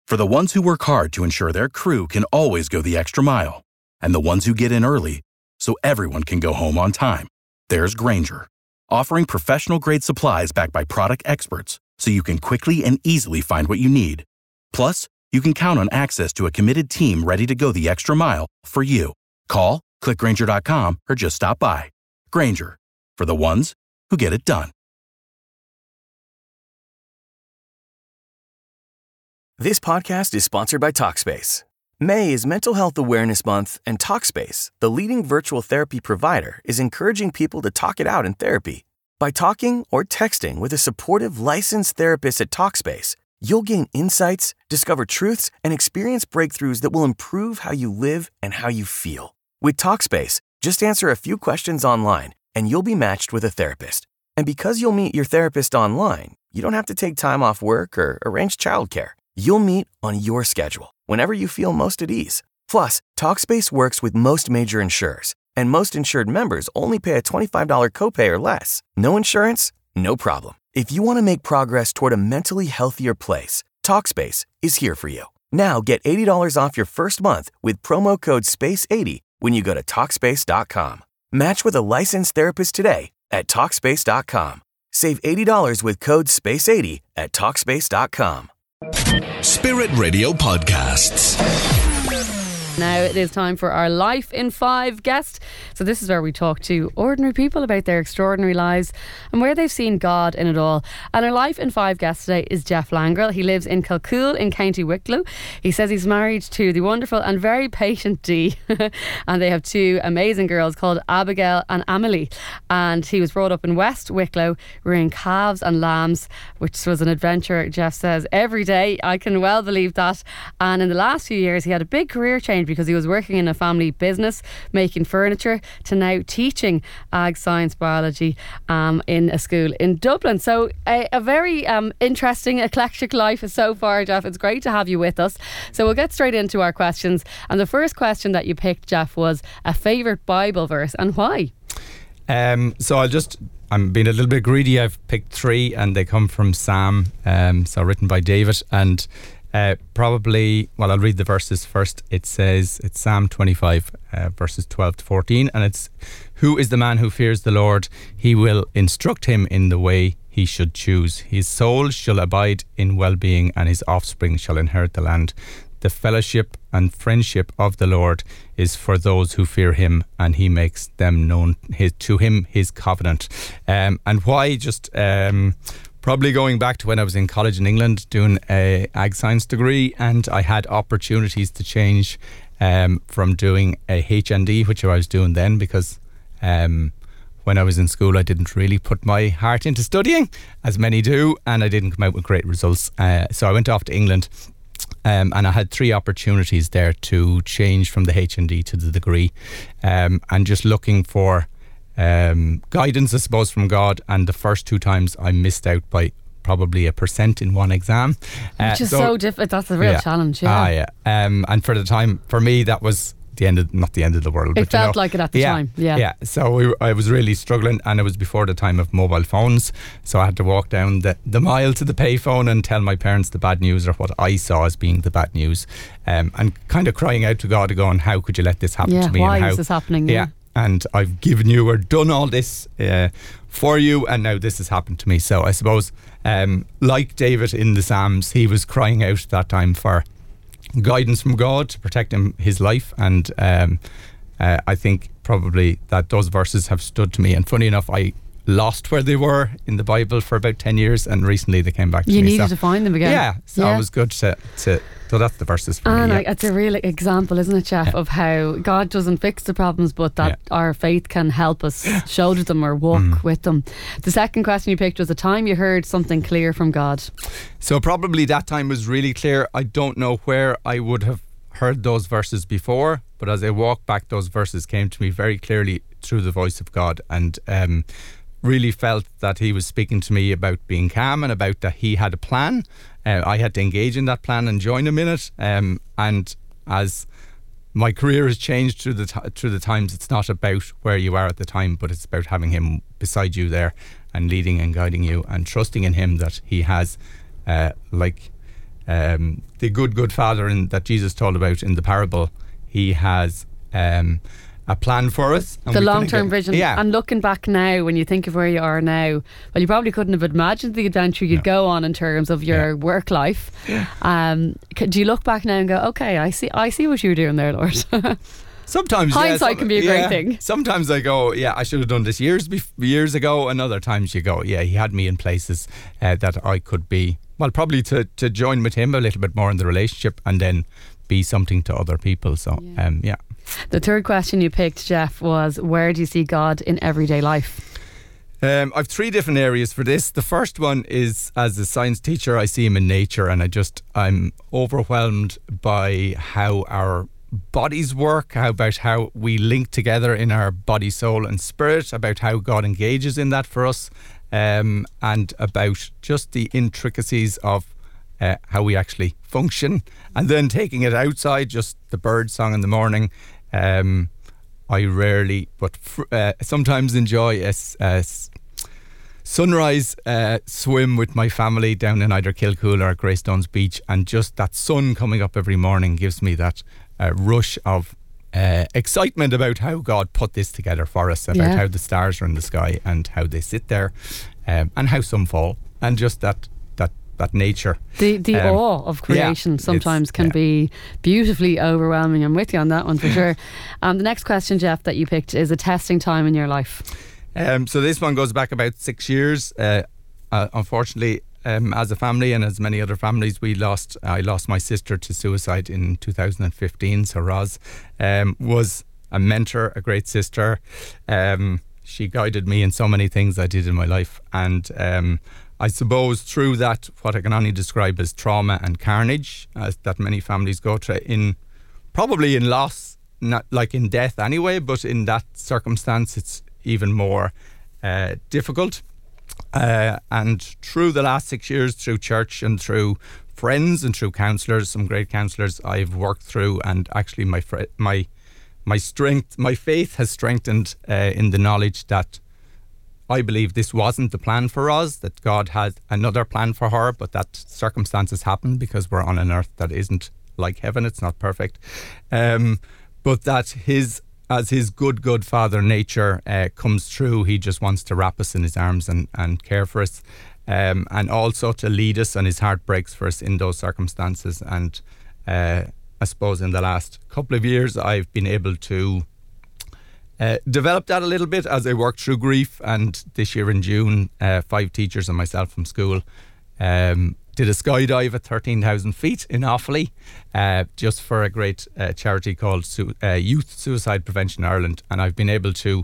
For the ones who work hard to ensure their crew can always go the extra mile, and the ones who get in early so everyone can go home on time, there's Grainger, offering professional-grade supplies backed by product experts so you can quickly and easily find what you need. Plus, you can count on access to a committed team ready to go the extra mile for you. Call, click Grainger.com, or just stop by. Grainger, for the ones who get it done. This podcast is sponsored by Talkspace. May is Mental Health Awareness Month, and Talkspace, the leading virtual therapy provider, is encouraging people to talk it out in therapy. By talking or texting with a supportive, licensed therapist at Talkspace, you'll gain insights, discover truths, and experience breakthroughs that will improve how you live and how you feel. With Talkspace, just answer a few questions online, and you'll be matched with a therapist. And because you'll meet your therapist online, you don't have to take time off work or arrange childcare. You'll meet on your schedule, whenever you feel most at ease. Plus, Talkspace works with most major insurers, and most insured members only pay a $25 copay or less. No insurance? No problem. If you want to make progress toward a mentally healthier place, Talkspace is here for you. Now get $80 off your first month with promo code SPACE80 when you go to Talkspace.com. Match with a licensed therapist today at Talkspace.com. Save $80 with code SPACE80 at Talkspace.com. Spirit Radio Podcasts. Now it is time for our Life in 5 guest. So this is where we talk to ordinary people about their extraordinary lives and where they've seen God in it all. And our Life in 5 guest today is Jeff Langrel. He lives in Kilcool in County Wicklow. He says he's married to the wonderful and very patient Dee and they have 2 amazing girls called Abigail and Amelie. And he was brought up in West Wicklow rearing calves and lambs, which was an adventure, Jeff says, every day. I can well believe that. And in the last few years he had a big career change because he was working in a family business making furniture to now teaching ag science biology in a school in Dublin. So a very interesting eclectic life so far, Jeff. It's great to have you with us. So we'll get straight into our questions, and the first question that you picked, Jeff, was a favourite Bible verse and why? So I'm being a little bit greedy. I've picked 3 and they come from Psalm, so written by David, and I'll read the verses first. It says, it's Psalm 25 verses 12 to 14, and it's, who is the man who fears the Lord? He will instruct him in the way he should choose. His soul shall abide in well-being, and his offspring shall inherit the land. The fellowship and friendship of the Lord is for those who fear him, and he makes them known to him his covenant. And why? Just probably going back to when I was in college in England doing a ag science degree, and I had opportunities to change from doing a HND, which I was doing then, because when I was in school I didn't really put my heart into studying, as many do, and I didn't come out with great results. So I went off to England, and I had 3 opportunities there to change from the HND to the degree, and just looking for guidance, I suppose, from God. And the first 2 times I missed out by probably 1% in one exam, which is so difficult. That's a real challenge. And for the time, for me, that was not the end of the world. It felt like it at the time. So I was really struggling, and it was before the time of mobile phones, so I had to walk down the mile to the payphone and tell my parents the bad news, or what I saw as being the bad news, and kind of crying out to God, going, how could you let this happen to me? Why and how is this happening? And I've given you or done all this for you, and now this has happened to me. So I suppose, like David in the Psalms, he was crying out that time for guidance from God to protect his life. And I think probably that those verses have stood to me. And funny enough, I lost where they were in the Bible for about 10 years, and recently they came back to me. You needed to find them again. It was good to so that's the verses for me. It's a real example, isn't it, Jeff, of how God doesn't fix the problems, but that our faith can help us shoulder them or walk with them. The second question you picked was a time you heard something clear from God. So probably that time was really clear. I don't know where I would have heard those verses before, but as I walked back, those verses came to me very clearly through the voice of God, and really felt that he was speaking to me about being calm, and about that he had a plan. I had to engage in that plan and join him in it. And as my career has changed through the times, it's not about where you are at the time, but it's about having him beside you there and leading and guiding you and trusting in him that he has, like the good father that Jesus told about in the parable, he has a plan for us. The long-term vision. Yeah. And looking back now, when you think of where you are now, well, you probably couldn't have imagined the adventure you'd go on in terms of your work life. Do you look back now and go, okay, I see what you were doing there, Lord? Sometimes hindsight can be a great thing. Sometimes I go, I should have done this years ago, and other times you go, he had me in places that I could be, well, probably to join with him a little bit more in the relationship and then be something to other people. So The third question you picked, Jeff, was where do you see God in everyday life? I've 3 different areas for this. The first one is, as a science teacher, I see him in nature, and I'm overwhelmed by how our bodies work, about how we link together in our body, soul and spirit, about how God engages in that for us, and about just the intricacies of how we actually function. And then taking it outside, just the bird song in the morning. I rarely, but sometimes enjoy a sunrise swim with my family down in either Kilcool or Greystones Beach, and just that sun coming up every morning gives me that rush of excitement about how God put this together for us, about how the stars are in the sky and how they sit there, and how some fall, and just that nature. The awe of creation sometimes can be beautifully overwhelming. I'm with you on that one for sure. The next question, Jeff, that you picked is a testing time in your life. So this one goes back about 6 years. Unfortunately, as a family and as many other families, I lost my sister to suicide in 2015. So Roz was a mentor, a great sister. She guided me in so many things I did in my life, and I suppose through that, what I can only describe as trauma and carnage, that many families go through, probably in loss, not like in death anyway, but in that circumstance it's even more difficult. And through the last 6 years, through church and through friends and through counsellors, some great counsellors I've worked through, and actually my faith has strengthened in the knowledge that I believe this wasn't the plan for us, that God had another plan for her, but that circumstances happened because we're on an earth that isn't like heaven, it's not perfect. But that as his good father nature comes through, he just wants to wrap us in his arms and care for us, and also to lead us, and his heart breaks for us in those circumstances. And I suppose in the last couple of years I've been able to developed that a little bit as I worked through grief. And this year in June, 5 teachers and myself from school did a skydive at 13,000 feet in Offaly, just for a great charity called Youth Suicide Prevention Ireland. And I've been able to,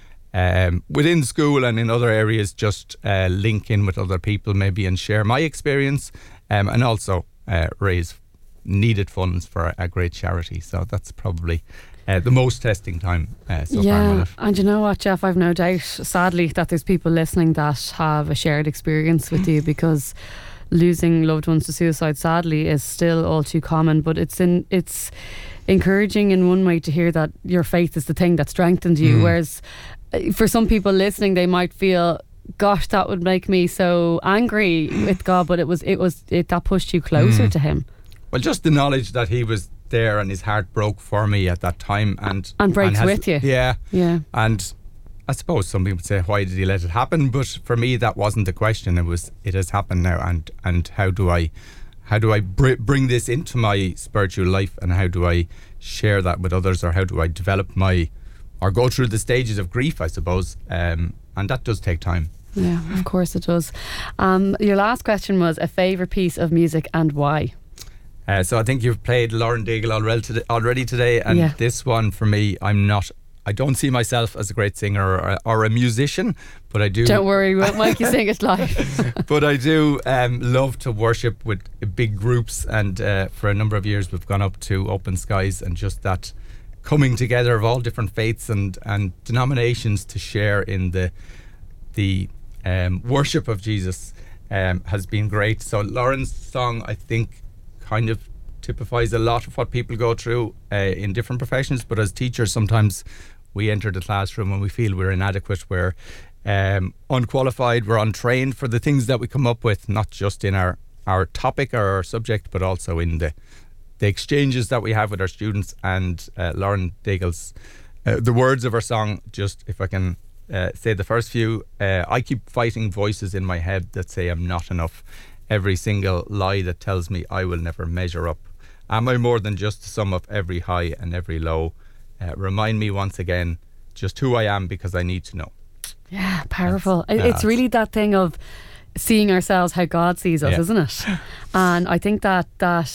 within school and in other areas, just link in with other people maybe and share my experience, and also raise needed funds for a great charity. So that's probably the most testing time so far in my life. And you know what, Jeff, I've no doubt, sadly, that there's people listening that have a shared experience with you, because losing loved ones to suicide, sadly, is still all too common. But it's encouraging in one way to hear that your faith is the thing that strengthens you, whereas for some people listening, they might feel, gosh, that would make me so angry with God, but it that pushed you closer to him. Well, just the knowledge that he was there and his heart broke for me at that time, and breaks with you. Yeah. And I suppose some people say, why did he let it happen? But for me, that wasn't the question. It has happened now, and how do I bring this into my spiritual life, and how do I share that with others, or how do I develop or go through the stages of grief, I suppose, and that does take time. Yeah, of course it does. Your last question was a favourite piece of music and why? So I think you've played Lauren Daigle already today, and this one for me, I don't see myself as a great singer or a musician, but I do. Don't worry, we won't make you sing it live. But I do love to worship with big groups, and for a number of years we've gone up to Open Skies, and just that coming together of all different faiths and denominations to share in the worship of Jesus has been great. So Lauren's song, I think, kind of typifies a lot of what people go through in different professions, but as teachers sometimes we enter the classroom and we feel we're inadequate, we're unqualified, we're untrained for the things that we come up with, not just in our our topic or our subject, but also in the exchanges that we have with our students. And Lauren Daigle's the words of her song, just if I can say the first few, I keep fighting voices in my head that say I'm not enough. Every single lie that tells me I will never measure up. Am I more than just the sum of every high and every low? Remind me once again just who I am, because I need to know. Yeah, powerful. It's really that thing of seeing ourselves how God sees us, isn't it? And I think that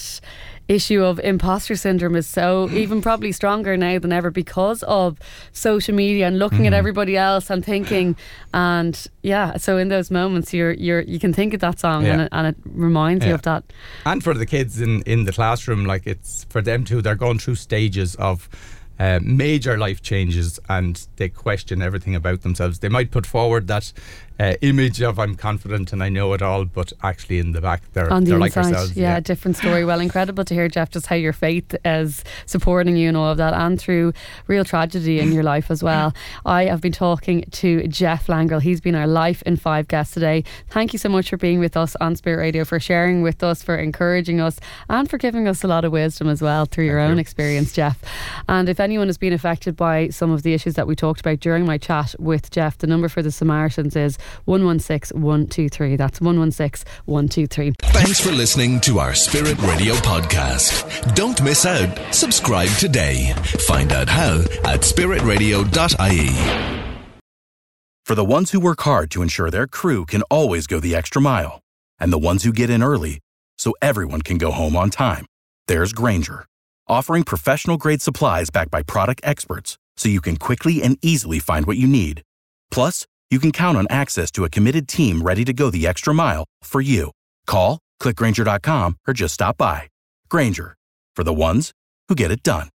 issue of imposter syndrome is so even probably stronger now than ever because of social media and looking at everybody else and thinking, and so in those moments you can think of that song and it reminds you of that. And for the kids in the classroom, like, it's for them too, they're going through stages of major life changes and they question everything about themselves. They might put forward that image of I'm confident and I know it all, but actually in the back they're like themselves. Yeah, different story. Well, incredible to hear, Jeff, just how your faith is supporting you and all of that, and through real tragedy in your life as well. I have been talking to Jeff Langrell. He's been our Life in 5 guest today. Thank you so much for being with us on Spirit Radio, for sharing with us, for encouraging us, and for giving us a lot of wisdom as well through your own experience, Jeff. And if anyone has been affected by some of the issues that we talked about during my chat with Jeff, the number for the Samaritans is 116 123. That's 116 123. Thanks for listening to our Spirit Radio podcast. Don't miss out. Subscribe today. Find out how at spiritradio.ie. For the ones who work hard to ensure their crew can always go the extra mile, and the ones who get in early so everyone can go home on time, there's Grainger, offering professional-grade supplies backed by product experts so you can quickly and easily find what you need. Plus, you can count on access to a committed team ready to go the extra mile for you. Call, click Grainger.com, or just stop by. Grainger, for the ones who get it done.